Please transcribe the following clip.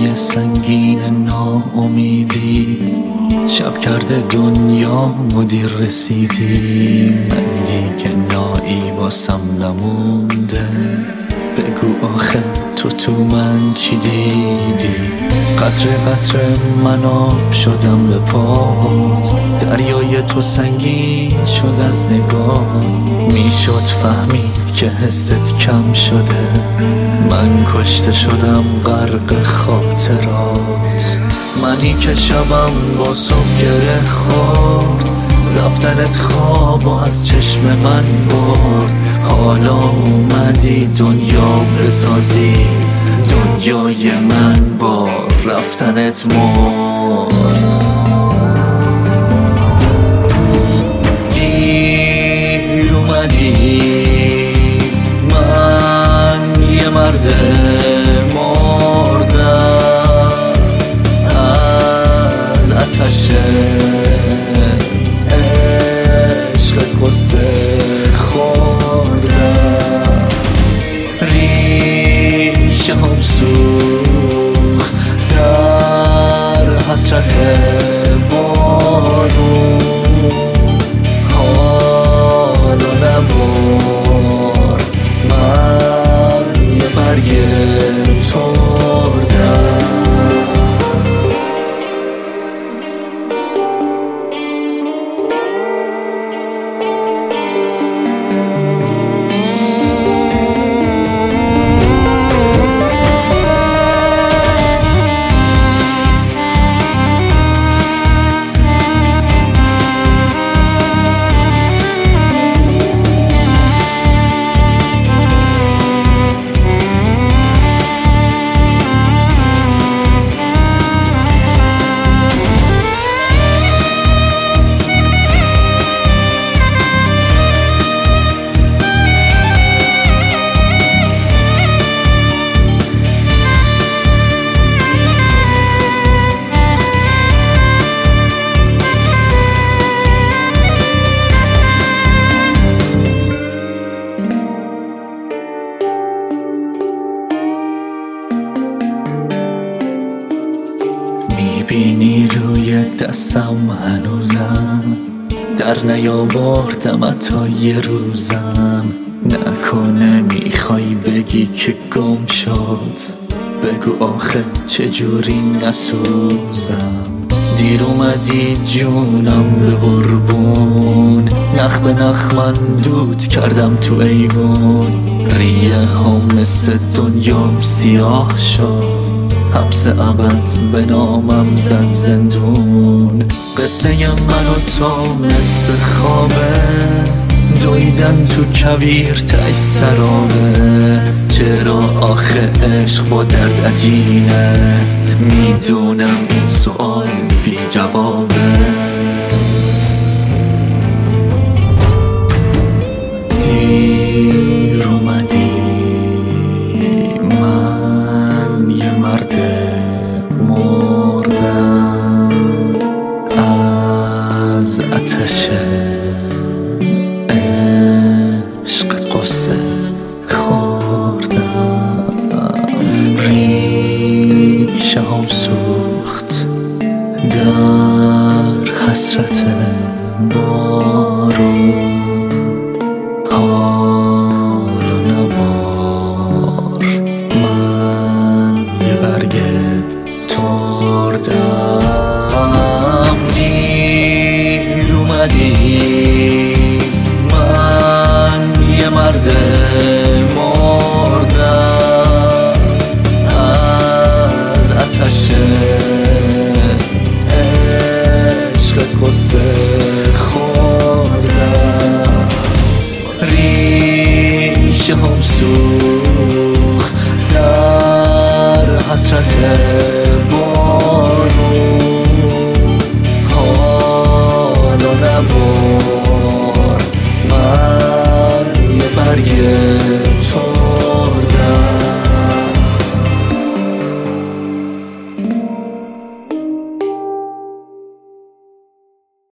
پای سنگین ناامیدی، شب کرده دنیا مدیر رسیدی. من دیگه نایی واسم نمونده، بگو آخه تو من چی دیدی؟ قطره قطره من آب شدم به پات، دریای تو سنگین شد از نگاه. میشد فهمید که حست کم شده، من کشته شدم غرق خاطرات. منی که شبم با صبح گره خورد، رفتنت خواب و از چشم من برد. حالا اومدی دنیا بسازی، دنیای من با رفتنت مرد. دیر اومدی، من یه مرد مردم، از آتش عشقت قصه خوردم. ریشه هم سوخت در حسرت بارون، حالو نبار من یه برگ تردم. میبینی روی دستم هنوزم، در نیاوردم تا یه روزم. نکنه میخوای بگی که گم شد، بگو آخه چجوری نسوزم. دیر اومدی جونم به قربون، نخ به نخ من دود کردم تو ایوون. ریه هم مثل دنیام سیاه شد، حبس ابد به نامم زد زندون. قصه من و تو مثل خوابه، دویدن تو کویر تای سرابه. چرا آخه عشق با درد عجینه، میدونم این سؤال بی جوابه. دیر اومدی، من یه مرد مردم، از آتش عشقت قصه خوردم. ریشه هم سوخت در حسرت بارون.